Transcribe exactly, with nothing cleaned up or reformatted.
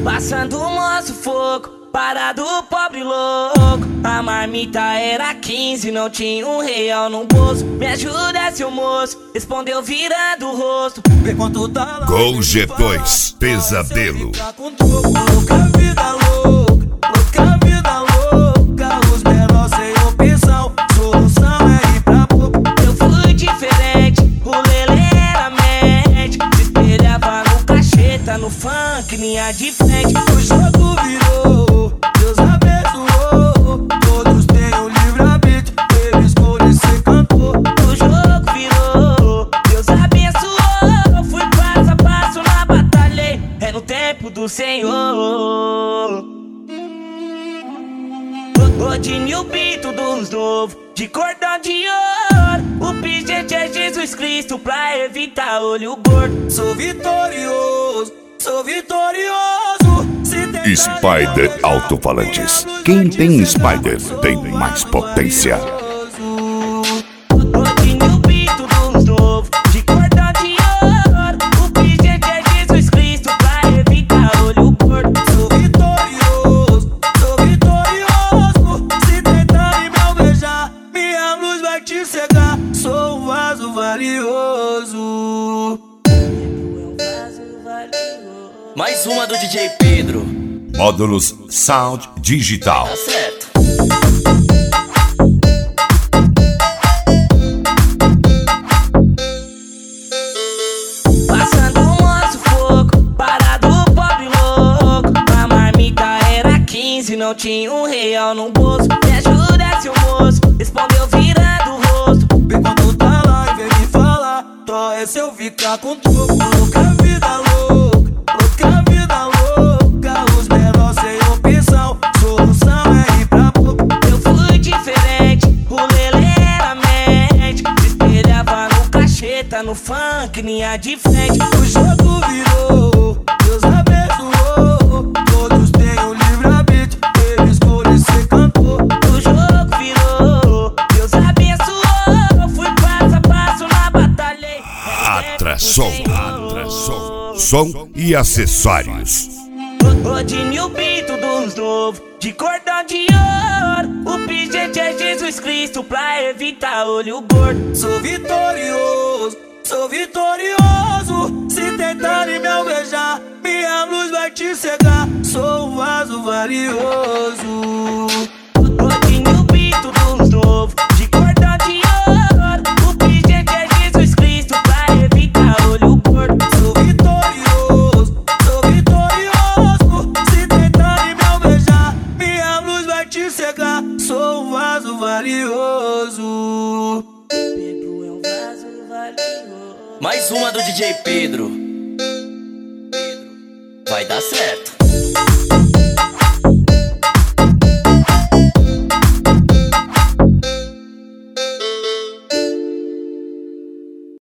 Passando o moço fogo, parado pobre louco. A marmita era quinze, não tinha um real no bolso. Me ajuda, seu moço, respondeu virando o rosto. Vê quanto tá lá. Gol G dois, pesadelo. Louca vida louca, louca vida louca. Os menores sem opção, solução é ir pra boca. Eu fui diferente, o Lelê era médico. Se espelhava no cacheta, no funk, linha de frente. O jogo virou, Deus abençoou. Todos têm o livre-arbítrio, ele escolhe ser cantor. O jogo virou, Deus abençoou. Fui passo a passo na batalha, é no tempo do Senhor. Rodinho Bito dos novos, de cordão de ouro. O pingente é Jesus Cristo pra evitar olho gordo. Sou vitorioso, sou vitorioso. Spider Alto-Falantes. Quem tem Spider tem mais potência. Rodinho Bito dos novos, de cordão de ouro. O pingente é Jesus Cristo pra evitar olho gordo. Sou vitorioso, sou vitorioso. Se tentarem me alvejar, minha luz vai te cegar. Sou um vaso valioso. Mais uma do D J Pedro. Módulos Sound Digital. Tá certo. Passando o moço fogo, parado pobre louco. A marmita era quinze, não tinha um real no bolso. Me ajuda, seu moço, respondeu virando o rosto. Vê quando tá lá e vem me falar, tó é se eu ficar com troco. Louca vida louca, louca vida louca. Os menores sem opção, solução é ir pra boca. Eu fui diferente, o Lelê era médico. Se espelhava no cacheta, no funk, linha de frente. O jogo virou, Deus abençoou. Todos têm o livre-arbítrio, ele escolhe ser cantor. O jogo virou, Deus abençoou. Fui passo a passo na batalha. Atração, atração, som e acessórios. Rodinho Bito dos novos, de cordão de ouro. O pingente é Jesus Cristo pra evitar olho gordo. Sou vitorioso, sou vitorioso. Se tentarem me alvejar, minha luz vai te cegar. Sou um vaso valioso. Rodinho Bito dos novos, de cordão de ouro. O pingente é Jesus Cristo pra evitar olho gordo. Sou vitorioso, sou vitorioso. Se tentarem me alvejar, minha luz vai te cegar. Sou um vaso valioso. Pedro é um vaso valioso. Mais uma do D J Pedro. Vai dar certo.